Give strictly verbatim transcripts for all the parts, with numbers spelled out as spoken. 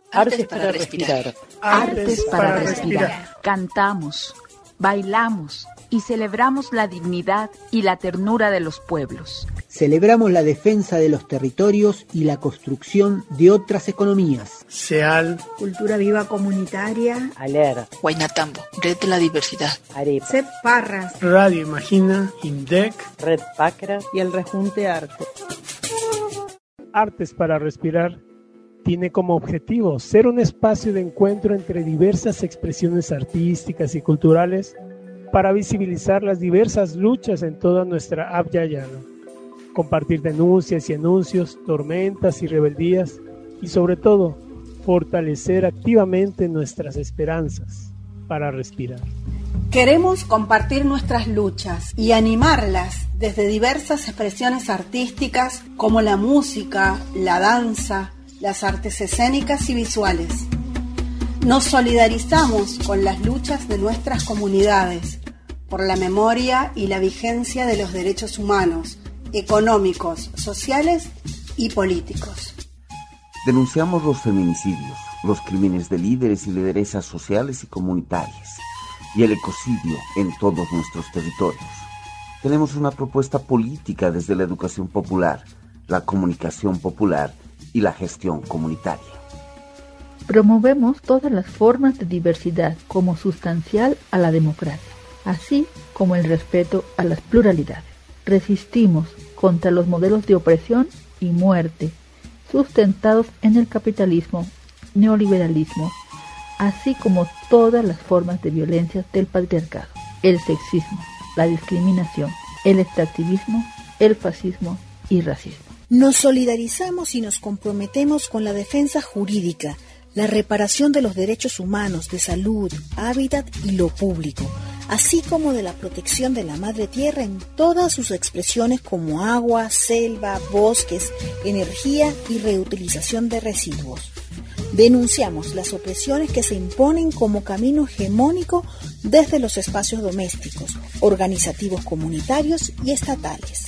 Artes para respirar. Artes para respirar. Cantamos, bailamos y celebramos la dignidad y la ternura de los pueblos. Celebramos la defensa de los territorios y la construcción de otras economías. SEAL, Cultura Viva Comunitaria, ALER, Guaynatambo, Red de la Diversidad, AREPA, CEP Parras, Radio Imagina, INDEC, Red Pacra y el Rejunte Arte. Artes para respirar tiene como objetivo ser un espacio de encuentro entre diversas expresiones artísticas y culturales para visibilizar las diversas luchas en toda nuestra Abya Yala, compartir denuncias y anuncios, tormentas y rebeldías y sobre todo fortalecer activamente nuestras esperanzas para respirar. Queremos compartir nuestras luchas y animarlas desde diversas expresiones artísticas como la música, la danza, las artes escénicas y visuales. Nos solidarizamos con las luchas de nuestras comunidades por la memoria y la vigencia de los derechos humanos, económicos, sociales y políticos. Denunciamos los feminicidios, los crímenes de líderes y lideresas sociales y comunitarias y el ecocidio en todos nuestros territorios. Tenemos una propuesta política desde la educación popular, la comunicación popular y la gestión comunitaria. Promovemos todas las formas de diversidad como sustancial a la democracia, así como el respeto a las pluralidades. Resistimos contra los modelos de opresión y muerte sustentados en el capitalismo, neoliberalismo, así como todas las formas de violencia del patriarcado, el sexismo, la discriminación, el extractivismo, el fascismo y racismo. Nos solidarizamos y nos comprometemos con la defensa jurídica, la reparación de los derechos humanos, de salud, hábitat y lo público, así como de la protección de la madre tierra en todas sus expresiones como agua, selva, bosques, energía y reutilización de residuos. Denunciamos las opresiones que se imponen como camino hegemónico desde los espacios domésticos, organizativos comunitarios y estatales.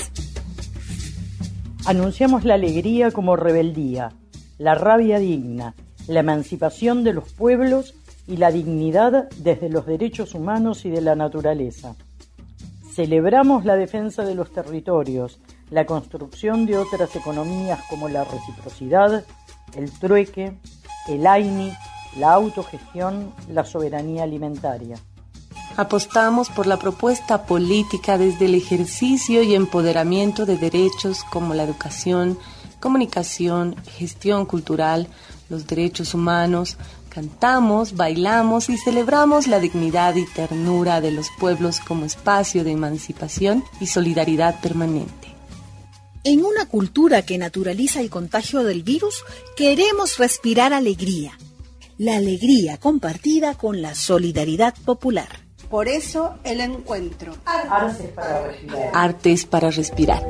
Anunciamos la alegría como rebeldía, la rabia digna, la emancipación de los pueblos y la dignidad desde los derechos humanos y de la naturaleza. Celebramos la defensa de los territorios, la construcción de otras economías como la reciprocidad, el trueque, el AINI, la autogestión, la soberanía alimentaria. Apostamos por la propuesta política desde el ejercicio y empoderamiento de derechos como la educación, comunicación, gestión cultural, los derechos humanos. Cantamos, bailamos y celebramos la dignidad y ternura de los pueblos como espacio de emancipación y solidaridad permanente. En una cultura que naturaliza el contagio del virus, queremos respirar alegría. La alegría compartida con la solidaridad popular. Por eso el encuentro. Artes para respirar. Artes para respirar.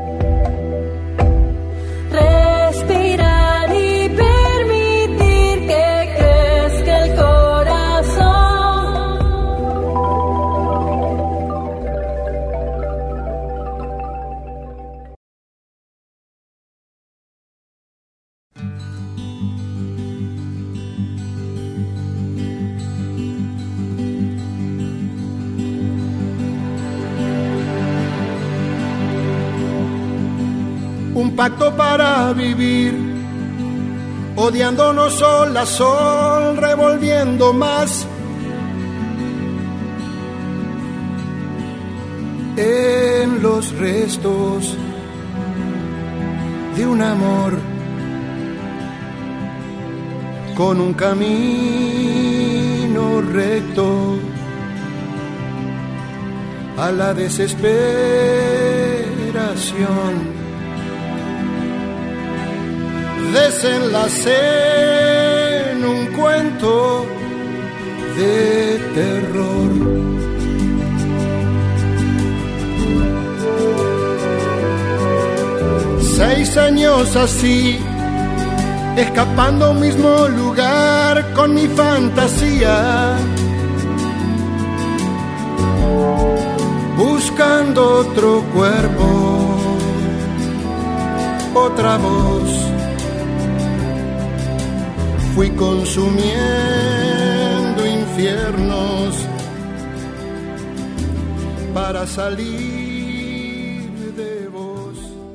Respirar y permitir que crezca el corazón. Un pacto para vivir, odiándonos sol a sol, revolviendo más en los restos de un amor, con un camino recto a la desesperación. Desenlace en un cuento de terror. Seis años así, escapando a un mismo lugar con mi fantasía, buscando otro cuerpo, otra voz. fui consumiendo infiernos para salir de vos.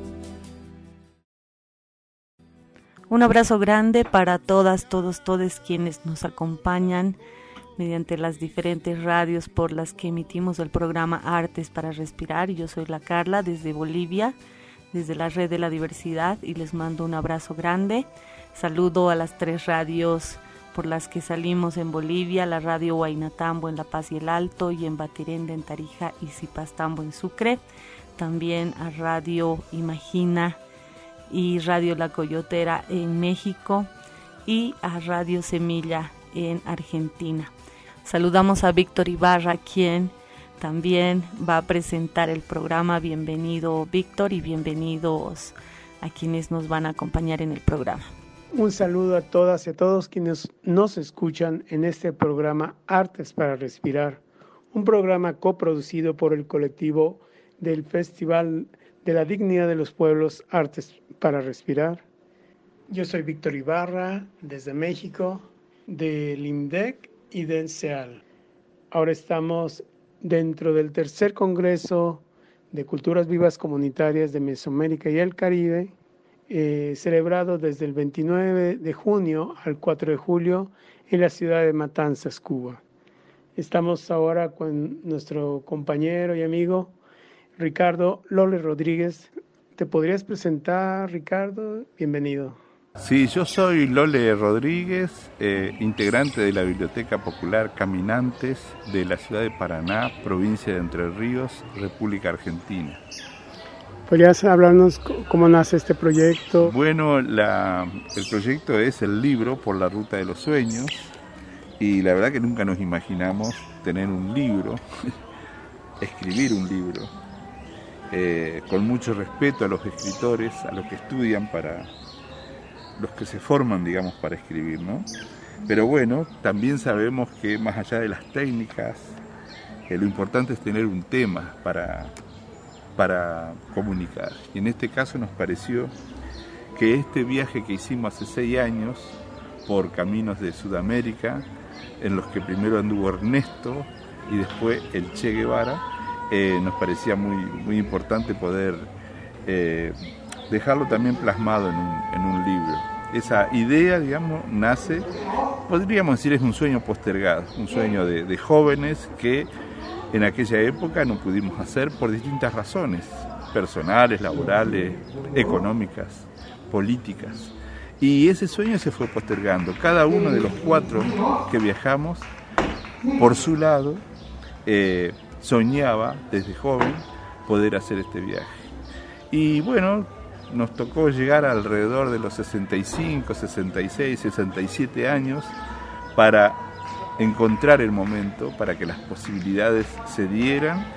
Un abrazo grande para todas, todos, todes quienes nos acompañan mediante las diferentes radios por las que emitimos el programa Artes para Respirar. Yo soy la Carla desde Bolivia, desde la Red de la Diversidad, y les mando un abrazo grande. Saludo a las tres radios por las que salimos en Bolivia: la radio Huaynatambo en La Paz y el Alto, y en Batirenda en Tarija y Zipastambo en Sucre. También a Radio Imagina y Radio La Coyotera en México, y a Radio Semilla en Argentina. Saludamos a Víctor Ibarra, quien también va a presentar el programa. Bienvenido, Víctor, y bienvenidos a quienes nos van a acompañar en el programa. Un saludo a todas y a todos quienes nos escuchan en este programa Artes para Respirar, un programa coproducido por el colectivo del Festival de la Dignidad de los Pueblos Artes para Respirar. Yo soy Víctor Ibarra, desde México, del IMDEC y del CEAL. Ahora estamos dentro del tercer Congreso de Culturas Vivas Comunitarias de Mesoamérica y el Caribe, eh, celebrado desde el veintinueve de junio al cuatro de julio en la ciudad de Matanzas, Cuba. Estamos ahora con nuestro compañero y amigo Ricardo Lole Rodríguez. ¿Te podrías presentar, Ricardo? Bienvenido. Sí, yo soy Lole Rodríguez, eh, integrante de la Biblioteca Popular Caminantes de la ciudad de Paraná, provincia de Entre Ríos, República Argentina. ¿Podrías hablarnos cómo nace este proyecto? Bueno, la, el proyecto es el libro Por la Ruta de los Sueños, y la verdad que nunca nos imaginamos tener un libro, escribir un libro, eh, con mucho respeto a los escritores, a los que estudian para... los que se forman, digamos, para escribir, ¿no? Pero bueno, también sabemos que más allá de las técnicas, eh, lo importante es tener un tema para, para comunicar. Y en este caso nos pareció que este viaje que hicimos hace seis años por caminos de Sudamérica, en los que primero anduvo Ernesto y después el Che Guevara, eh, nos parecía muy, muy importante poder... Eh, dejarlo también plasmado en un, en un libro. Esa idea, digamos, nace, podríamos decir, es un sueño postergado, un sueño de, de jóvenes que en aquella época no pudimos hacer por distintas razones, personales, laborales, económicas, políticas. Y ese sueño se fue postergando. Cada uno de los cuatro que viajamos, por su lado, eh, soñaba desde joven poder hacer este viaje. Y bueno, nos tocó llegar alrededor de los sesenta y cinco, sesenta y seis, sesenta y siete años para encontrar el momento, para que las posibilidades se dieran.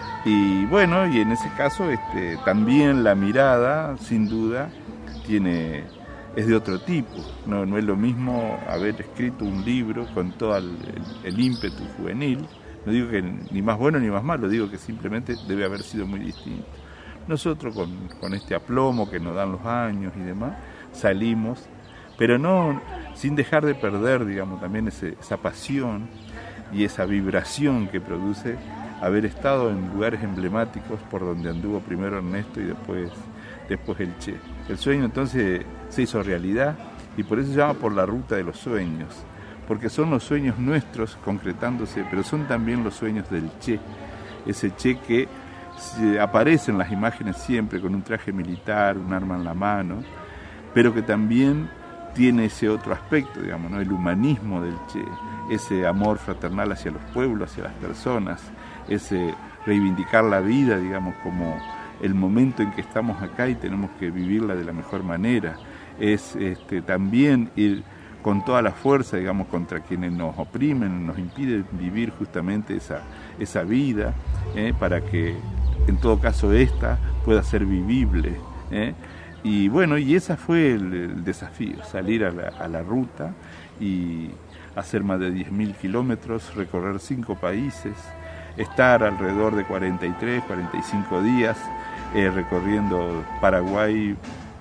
Y bueno, y en ese caso este, también la mirada, sin duda, tiene, es de otro tipo. No, no es lo mismo haber escrito un libro con todo el, el, el ímpetu juvenil. No digo que ni más bueno ni más malo, digo que simplemente debe haber sido muy distinto. Nosotros con, con este aplomo que nos dan los años y demás, salimos, pero no sin dejar de perder, digamos, también ese, esa pasión y esa vibración que produce haber estado en lugares emblemáticos por donde anduvo primero Ernesto y después, después el Che. El sueño entonces se hizo realidad y por eso se llama Por la Ruta de los Sueños, porque son los sueños nuestros concretándose, pero son también los sueños del Che, ese Che que aparece en las imágenes siempre con un traje militar, un arma en la mano, pero que también tiene ese otro aspecto, digamos, ¿no? El humanismo del Che, ese amor fraternal hacia los pueblos, hacia las personas, ese reivindicar la vida, digamos, como el momento en que estamos acá y tenemos que vivirla de la mejor manera, es este, también ir con toda la fuerza, digamos, contra quienes nos oprimen, nos impiden vivir justamente esa, esa vida, ¿eh? Para que en todo caso esta pueda ser vivible, ¿eh? Y bueno, y ese fue el, el desafío, salir a la, a la ruta y hacer más de diez mil kilómetros, recorrer cinco países, estar alrededor de cuarenta y tres, cuarenta y cinco días eh, recorriendo Paraguay,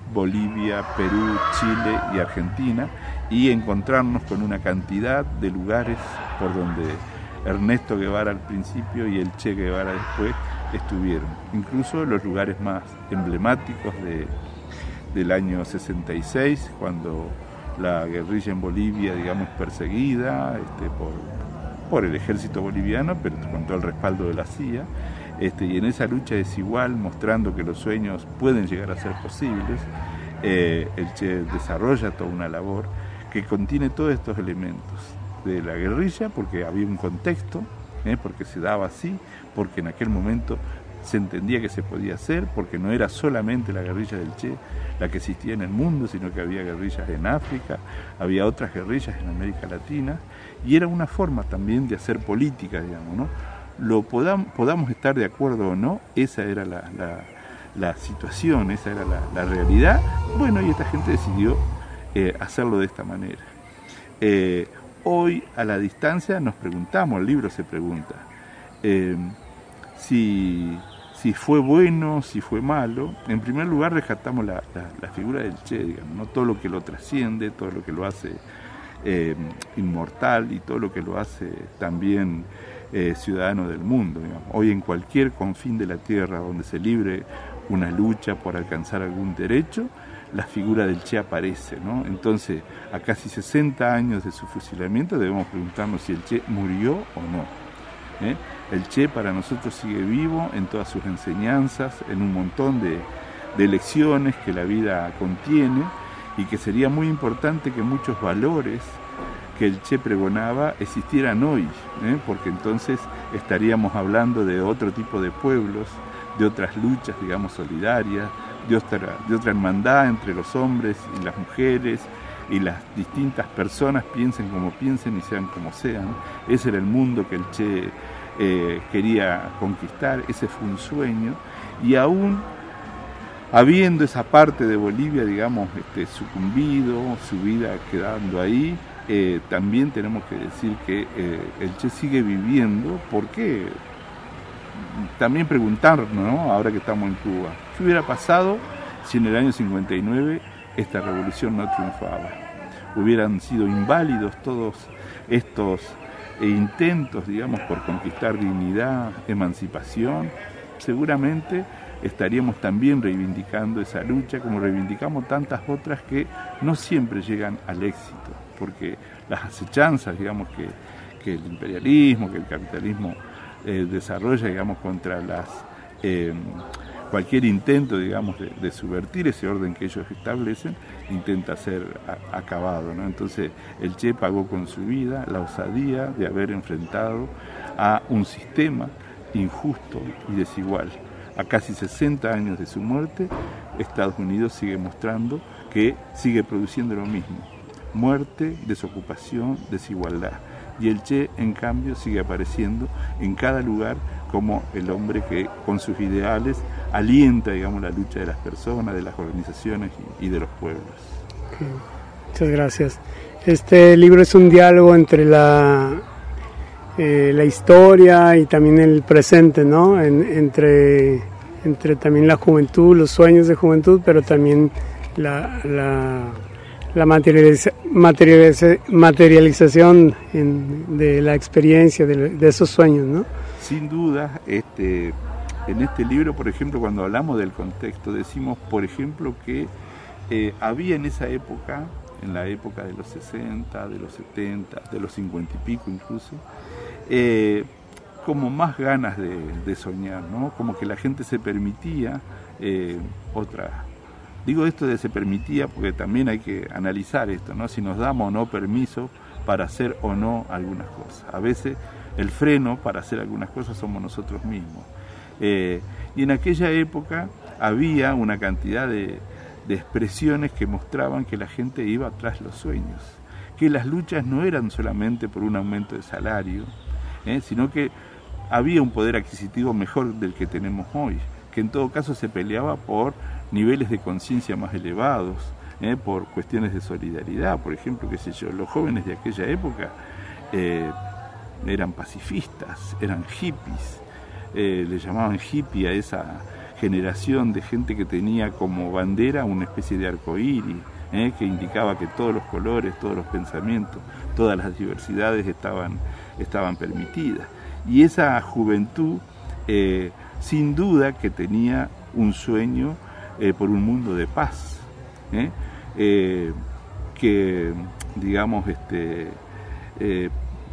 Bolivia, Perú, Chile y Argentina, y encontrarnos con una cantidad de lugares por donde Ernesto Guevara al principio y el Che Guevara después estuvieron, incluso los lugares más emblemáticos de, del año sesenta y seis, cuando la guerrilla en Bolivia, digamos, perseguida este, por, por el ejército boliviano, pero con todo el respaldo de la C I A, este, y en esa lucha desigual, mostrando que los sueños pueden llegar a ser posibles, eh, el Che desarrolla toda una labor que contiene todos estos elementos de la guerrilla, porque había un contexto, ¿eh? porque se daba así, porque en aquel momento se entendía que se podía hacer, porque no era solamente la guerrilla del Che la que existía en el mundo, sino que había guerrillas en África, había otras guerrillas en América Latina, y era una forma también de hacer política, digamos, ¿no? Lo podamos, podamos estar de acuerdo o no, esa era la, la, la situación, esa era la, la realidad. Bueno, y esta gente decidió eh, hacerlo de esta manera. Eh, hoy, a la distancia, nos preguntamos, el libro se pregunta, eh, si... si fue bueno, si fue malo. En primer lugar rescatamos la, la, la figura del Che, digamos, ¿no? Todo lo que lo trasciende, todo lo que lo hace eh, inmortal y todo lo que lo hace también eh, ciudadano del mundo, digamos. Hoy en cualquier confín de la tierra donde se libre una lucha por alcanzar algún derecho, la figura del Che aparece, ¿no? Entonces, a casi sesenta años de su fusilamiento debemos preguntarnos si el Che murió o no. ¿Eh? El Che para nosotros sigue vivo en todas sus enseñanzas, en un montón de, de lecciones que la vida contiene, y que sería muy importante que muchos valores que el Che pregonaba existieran hoy, ¿eh? porque entonces estaríamos hablando de otro tipo de pueblos, de otras luchas, digamos, solidarias, de otra, de otra hermandad entre los hombres y las mujeres, y las distintas personas piensen como piensen y sean como sean. Ese era el mundo que el Che eh, quería conquistar, ese fue un sueño, y aún habiendo esa parte de Bolivia, digamos, este, sucumbido, su vida quedando ahí, eh, también tenemos que decir que eh, el Che sigue viviendo. ¿Por qué? También preguntarnos, ¿no? Ahora que estamos en Cuba, ¿qué hubiera pasado si en el año cincuenta y nueve esta revolución no triunfaba? Hubieran sido inválidos todos estos eh, intentos, digamos, por conquistar dignidad, emancipación. Seguramente estaríamos también reivindicando esa lucha, como reivindicamos tantas otras que no siempre llegan al éxito, porque las acechanzas, digamos, que, que el imperialismo, que el capitalismo eh, desarrolla, digamos, contra las... Eh, cualquier intento, digamos, de, de subvertir ese orden que ellos establecen, intenta ser a, acabado, ¿no? Entonces, el Che pagó con su vida la osadía de haber enfrentado a un sistema injusto y desigual. A casi sesenta años de su muerte, Estados Unidos sigue mostrando que sigue produciendo lo mismo: muerte, desocupación, desigualdad. Y el Che, en cambio, sigue apareciendo en cada lugar como el hombre que, con sus ideales, alienta, digamos, la lucha de las personas, de las organizaciones y, y de los pueblos. Okay. Muchas gracias. Este libro es un diálogo entre la, eh, la historia y también el presente, ¿no? En, entre, entre también la juventud, los sueños de juventud, pero también la... la la materializa, materializa, materialización en, de la experiencia, de, de esos sueños, ¿no? Sin duda, este, en este libro, por ejemplo, cuando hablamos del contexto, decimos, por ejemplo, que eh, había en esa época, en la época de los sesenta, de los setenta, de los cincuenta y pico incluso, eh, como más ganas de, de soñar, ¿no? Como que la gente se permitía eh, otra... Digo esto de se permitía porque también hay que analizar esto, ¿no? Si nos damos o no permiso para hacer o no algunas cosas. A veces el freno para hacer algunas cosas somos nosotros mismos. Eh, y en aquella época había una cantidad de, de expresiones que mostraban que la gente iba tras los sueños, que las luchas no eran solamente por un aumento de salario, ¿eh? sino que había un poder adquisitivo mejor del que tenemos hoy, que en todo caso se peleaba por niveles de conciencia más elevados, ¿eh? por cuestiones de solidaridad. Por ejemplo, qué sé yo, los jóvenes de aquella época eh, eran pacifistas, eran hippies, eh, le llamaban hippie a esa generación de gente que tenía como bandera una especie de arcoíris, ¿eh? que indicaba que todos los colores, todos los pensamientos, todas las diversidades estaban, estaban permitidas. Y esa juventud, eh, sin duda que tenía un sueño eh, por un mundo de paz, ¿eh? Eh, que, digamos, este, eh,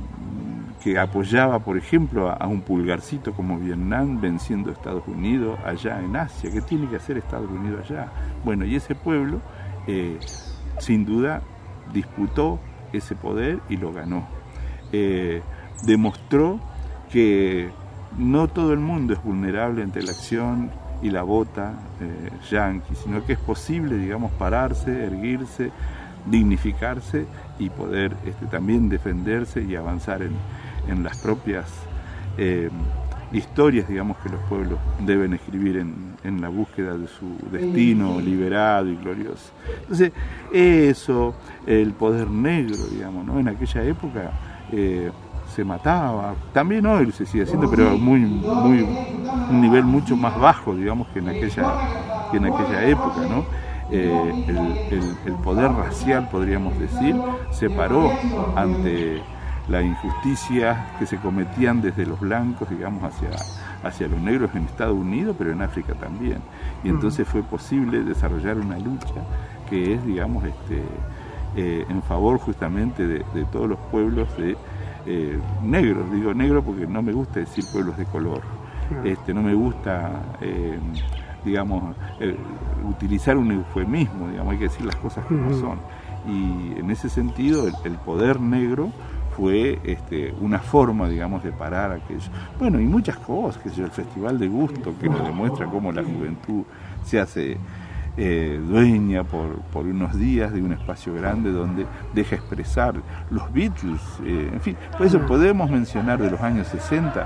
que apoyaba, por ejemplo, a, a un pulgarcito como Vietnam venciendo a Estados Unidos allá en Asia. ¿Qué tiene que hacer Estados Unidos allá? Bueno, y ese pueblo, eh, sin duda, disputó ese poder y lo ganó. Eh, demostró que no todo el mundo es vulnerable ante la acción y la bota eh, yanqui, sino que es posible, digamos, pararse, erguirse, dignificarse y poder este, también defenderse y avanzar en, en las propias eh, historias, digamos, que los pueblos deben escribir en, en la búsqueda de su destino liberado y glorioso. Entonces, eso, el poder negro, digamos, ¿no? En aquella época eh, se mataba, también hoy se sigue haciendo, pero muy, muy, un nivel mucho más bajo, digamos, que en aquella, que en aquella época, ¿no? Eh, el, el, el poder racial, podríamos decir, se paró ante la injusticia que se cometían desde los blancos, digamos, hacia, hacia los negros en Estados Unidos, pero en África también. Y entonces fue posible desarrollar una lucha que es, digamos, este, eh, en favor justamente de, de todos los pueblos de eh, negros. Digo negro porque no me gusta decir pueblos de color. Este, no me gusta... Eh, digamos, eh, utilizar un eufemismo, digamos, hay que decir las cosas como uh-huh. son. Y en ese sentido, el, el poder negro fue este, una forma, digamos, de parar aquello. Bueno, y muchas cosas, que es el Festival de Gusto, que nos demuestra cómo la juventud se hace eh, dueña por, por unos días de un espacio grande donde deja expresar los Beatles, eh, en fin, por eso podemos mencionar de los años sesenta,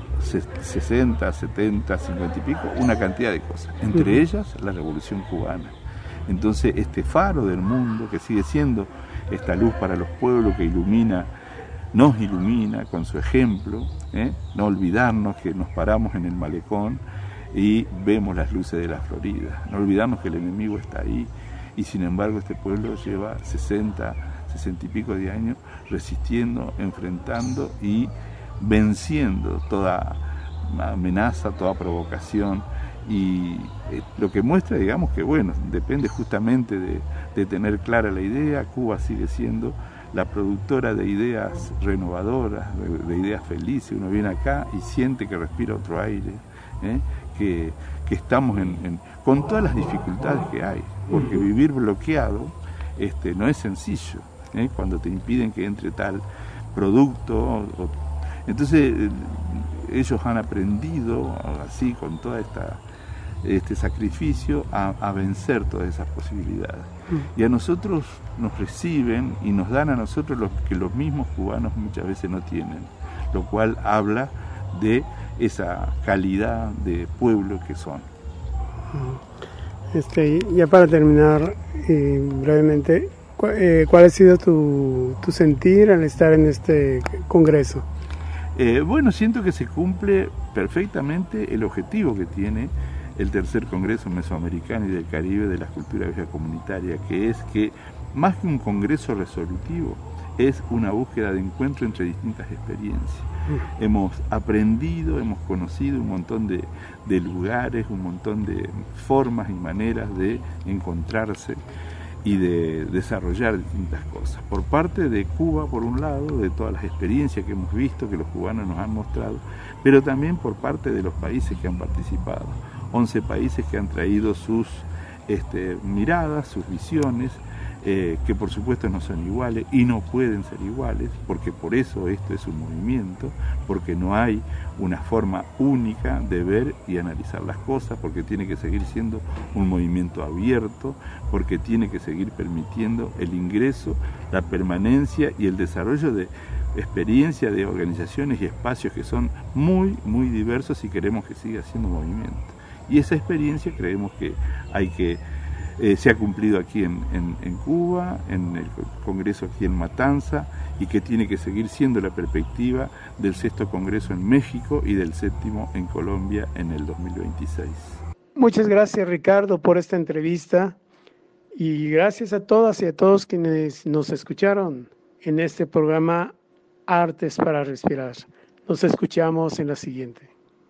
sesenta, setenta, cincuenta y pico, una cantidad de cosas, entre ellas la Revolución Cubana. Entonces este faro del mundo que sigue siendo esta luz para los pueblos que ilumina, nos ilumina con su ejemplo, ¿eh? No olvidarnos que nos paramos en el malecón y vemos las luces de la Florida, no olvidarnos que el enemigo está ahí y sin embargo este pueblo lleva sesenta, sesenta y pico de años resistiendo, enfrentando y venciendo toda amenaza, toda provocación y eh, lo que muestra, digamos, que bueno, depende justamente de, de tener clara la idea. Cuba sigue siendo la productora de ideas renovadoras, de, de ideas felices. Uno viene acá y siente que respira otro aire, ¿eh? que, que estamos en, en, con todas las dificultades que hay, porque vivir bloqueado este, no es sencillo, ¿eh? Cuando te impiden que entre tal producto, o, entonces eh, ellos han aprendido así con toda esta este sacrificio a, a vencer todas esas posibilidades. Y a nosotros nos reciben y nos dan a nosotros lo que los mismos cubanos muchas veces no tienen, lo cual habla de esa calidad de pueblo que son. Este, ya para terminar, eh, brevemente, ¿cuál, eh, ¿cuál ha sido tu, tu sentir al estar en este congreso? Eh, bueno, siento que se cumple perfectamente el objetivo que tiene el tercer Congreso Mesoamericano y del Caribe de la Cultura Vieja Comunitaria, que es que más que un congreso resolutivo, es una búsqueda de encuentro entre distintas experiencias. Mm. Hemos aprendido, hemos conocido un montón de, de lugares, un montón de formas y maneras de encontrarse y de desarrollar distintas cosas. Por parte de Cuba, por un lado, de todas las experiencias que hemos visto, que los cubanos nos han mostrado, pero también por parte de los países que han participado. once países que han traído sus este, miradas, sus visiones, eh, que por supuesto no son iguales y no pueden ser iguales, porque por eso esto es un movimiento, porque no hay una forma única de ver y analizar las cosas, porque tiene que seguir siendo un movimiento abierto, porque tiene que seguir permitiendo el ingreso, la permanencia y el desarrollo de experiencia de organizaciones y espacios que son muy, muy diversos si queremos que siga siendo movimiento. Y esa experiencia creemos que hay que eh, se ha cumplido aquí en, en, en Cuba, en el Congreso aquí en Matanza, y que tiene que seguir siendo la perspectiva del sexto Congreso en México y del séptimo en Colombia en el dos mil veintiséis. Muchas gracias, Ricardo, por esta entrevista y gracias a todas y a todos quienes nos escucharon en este programa Artes para Respirar. Nos escuchamos en la siguiente.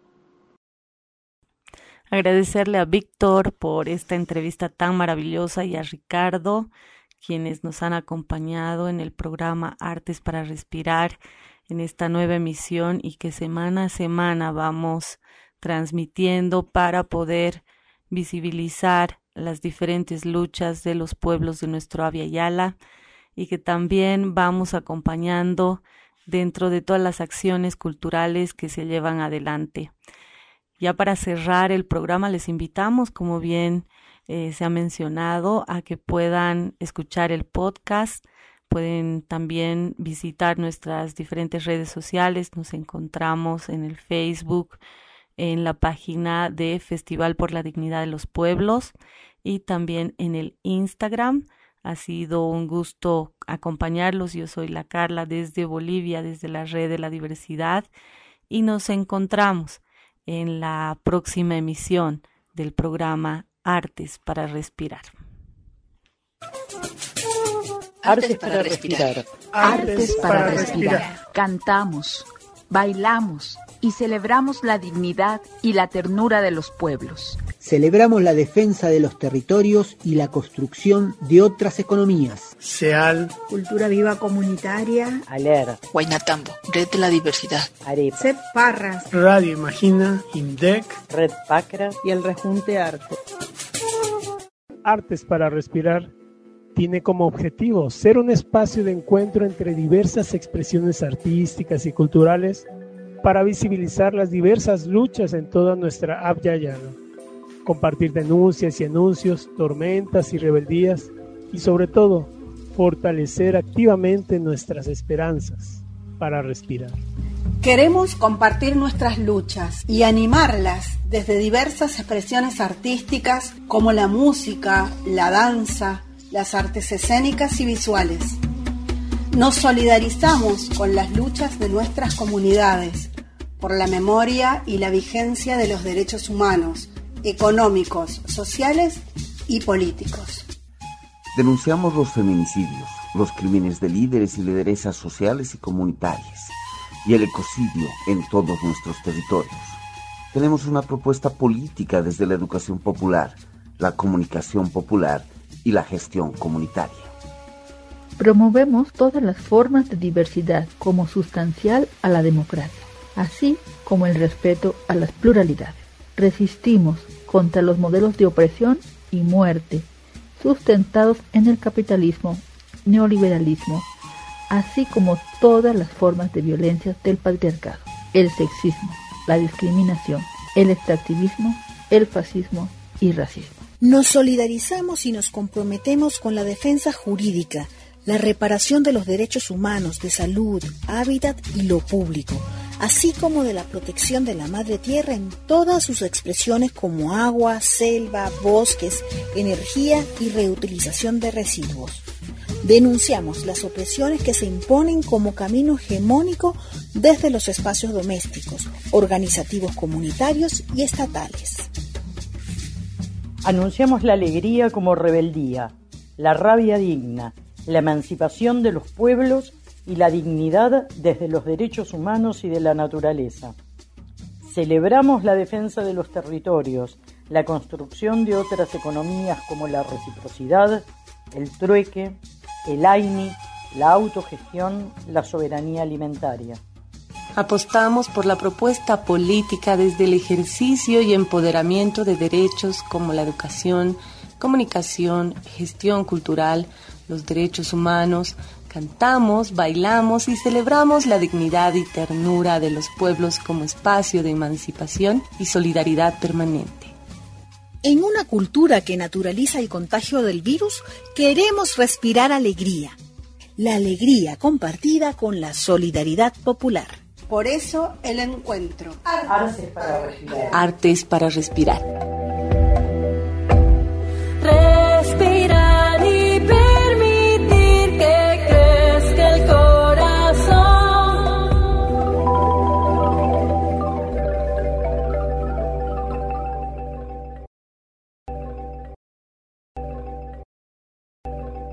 Agradecerle a Víctor por esta entrevista tan maravillosa y a Ricardo, quienes nos han acompañado en el programa Artes para Respirar en esta nueva emisión y que semana a semana vamos transmitiendo para poder visibilizar las diferentes luchas de los pueblos de nuestro Abya Yala y que también vamos acompañando dentro de todas las acciones culturales que se llevan adelante. Ya para cerrar el programa les invitamos, como bien eh, se ha mencionado, a que puedan escuchar el podcast. Pueden también visitar nuestras diferentes redes sociales. Nos encontramos en el Facebook, en la página de Festival por la Dignidad de los Pueblos y también en el Instagram. Ha sido un gusto acompañarlos. Yo soy la Carla desde Bolivia, desde la Red de la Diversidad, y nos encontramos en la próxima emisión del programa Artes para Respirar. Artes para respirar. Artes para respirar. Cantamos, bailamos y celebramos la dignidad y la ternura de los pueblos. Celebramos la defensa de los territorios y la construcción de otras economías. SEAL, Cultura Viva Comunitaria, ALER, Huaynatambo, Red de la Diversidad, Arepa, CEP Parras, Radio Imagina, INDEC, Red Pacra y el Rejunte Arte. Artes para Respirar tiene como objetivo ser un espacio de encuentro entre diversas expresiones artísticas y culturales para visibilizar las diversas luchas en toda nuestra Abya Yala, compartir denuncias y anuncios, tormentas y rebeldías y sobre todo fortalecer activamente nuestras esperanzas para respirar. Queremos compartir nuestras luchas y animarlas desde diversas expresiones artísticas como la música, la danza, las artes escénicas y visuales. Nos solidarizamos con las luchas de nuestras comunidades por la memoria y la vigencia de los derechos humanos, económicos, sociales y políticos. Denunciamos los feminicidios, los crímenes de líderes y lideresas sociales y comunitarias y el ecocidio en todos nuestros territorios. Tenemos una propuesta política desde la educación popular, la comunicación popular y la gestión comunitaria. Promovemos todas las formas de diversidad como sustancial a la democracia, así como el respeto a las pluralidades. Resistimos contra los modelos de opresión y muerte sustentados en el capitalismo, neoliberalismo, así como todas las formas de violencia del patriarcado, el sexismo, la discriminación, el extractivismo, el fascismo y racismo. Nos solidarizamos y nos comprometemos con la defensa jurídica, la reparación de los derechos humanos, de salud, hábitat y lo público, así como de la protección de la madre tierra en todas sus expresiones como agua, selva, bosques, energía y reutilización de residuos. Denunciamos las opresiones que se imponen como camino hegemónico desde los espacios domésticos, organizativos comunitarios y estatales. Anunciamos la alegría como rebeldía, la rabia digna, la emancipación de los pueblos y la dignidad desde los derechos humanos y de la naturaleza. Celebramos la defensa de los territorios, la construcción de otras economías como la reciprocidad, el trueque, el AINI, la autogestión, la soberanía alimentaria. Apostamos por la propuesta política desde el ejercicio y empoderamiento de derechos como la educación, comunicación, gestión cultural, los derechos humanos. Cantamos, bailamos y celebramos la dignidad y ternura de los pueblos como espacio de emancipación y solidaridad permanente. En una cultura que naturaliza el contagio del virus, queremos respirar alegría. La alegría compartida con la solidaridad popular. Por eso el encuentro. Artes para respirar. Artes para respirar.